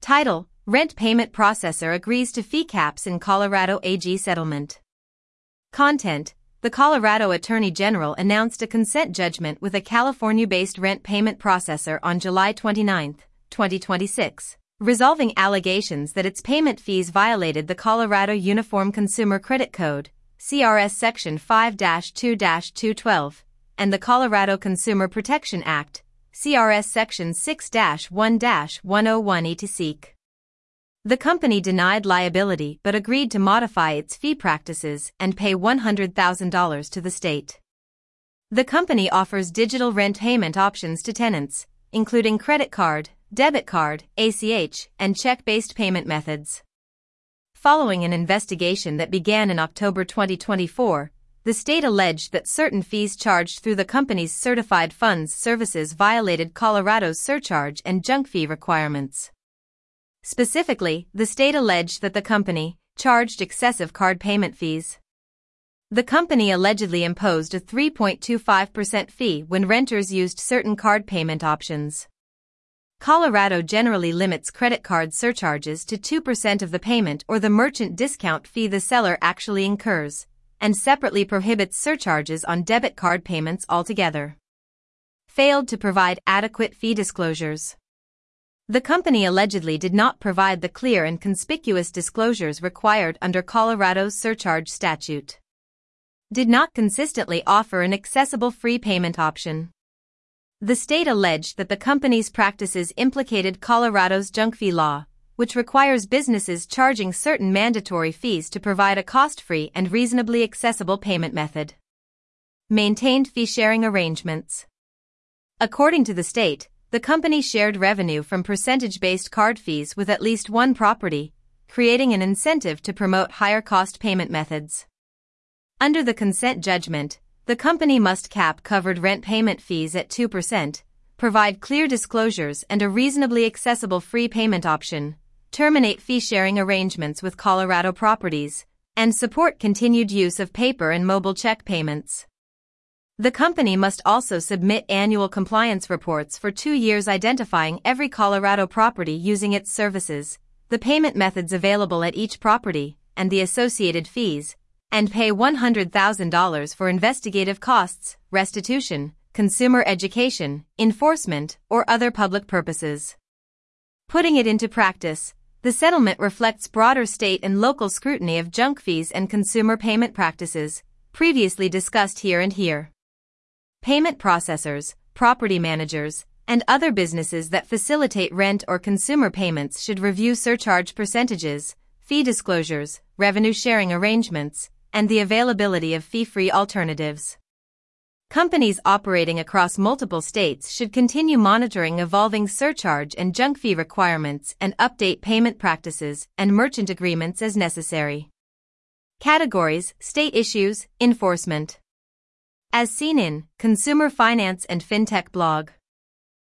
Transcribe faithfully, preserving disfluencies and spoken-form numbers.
Title: Rent Payment Processor Agrees to Fee Caps in Colorado A G Settlement. Content: The Colorado Attorney General announced a consent judgment with a California-based rent payment processor on July twenty-ninth, twenty twenty-six, resolving allegations that its payment fees violated the Colorado Uniform Consumer Credit Code, C R S Section five dash two dash two twelve, and the Colorado Consumer Protection Act, C R S Section six dash one dash one oh one E to seek. The company denied liability but agreed to modify its fee practices and pay one hundred thousand dollars to the state. The company offers digital rent payment options to tenants, including credit card, debit card, A C H, and check-based payment methods. Following an investigation that began in October twenty twenty-four, the state alleged that certain fees charged through the company's certified funds services violated Colorado's surcharge and junk fee requirements. Specifically, the state alleged that the company charged excessive card payment fees. The company allegedly imposed a three point two five percent fee when renters used certain card payment options. Colorado generally limits credit card surcharges to two percent of the payment or the merchant discount fee the seller actually incurs, and separately prohibits surcharges on debit card payments altogether. Failed to provide adequate fee disclosures. The company allegedly did not provide the clear and conspicuous disclosures required under Colorado's surcharge statute. Did not consistently offer an accessible free payment option. The state alleged that the company's practices implicated Colorado's junk fee law, which requires businesses charging certain mandatory fees to provide a cost-free and reasonably accessible payment method. Maintained fee-sharing arrangements. According to the state, the company shared revenue from percentage-based card fees with at least one property, creating an incentive to promote higher-cost payment methods. Under the consent judgment, the company must cap covered rent payment fees at two percent, provide clear disclosures and a reasonably accessible free payment option, terminate fee-sharing arrangements with Colorado properties, and support continued use of paper and mobile check payments. The company must also submit annual compliance reports for two years identifying every Colorado property using its services, the payment methods available at each property, and the associated fees, and pay one hundred thousand dollars for investigative costs, restitution, consumer education, enforcement, or other public purposes. Putting it into practice, the settlement reflects broader state and local scrutiny of junk fees and consumer payment practices, previously discussed here and here. Payment processors, property managers, and other businesses that facilitate rent or consumer payments should review surcharge percentages, fee disclosures, revenue sharing arrangements, and the availability of fee-free alternatives. Companies operating across multiple states should continue monitoring evolving surcharge and junk fee requirements and update payment practices and merchant agreements as necessary. Categories: State issues, enforcement. As seen in Consumer Finance and FinTech blog.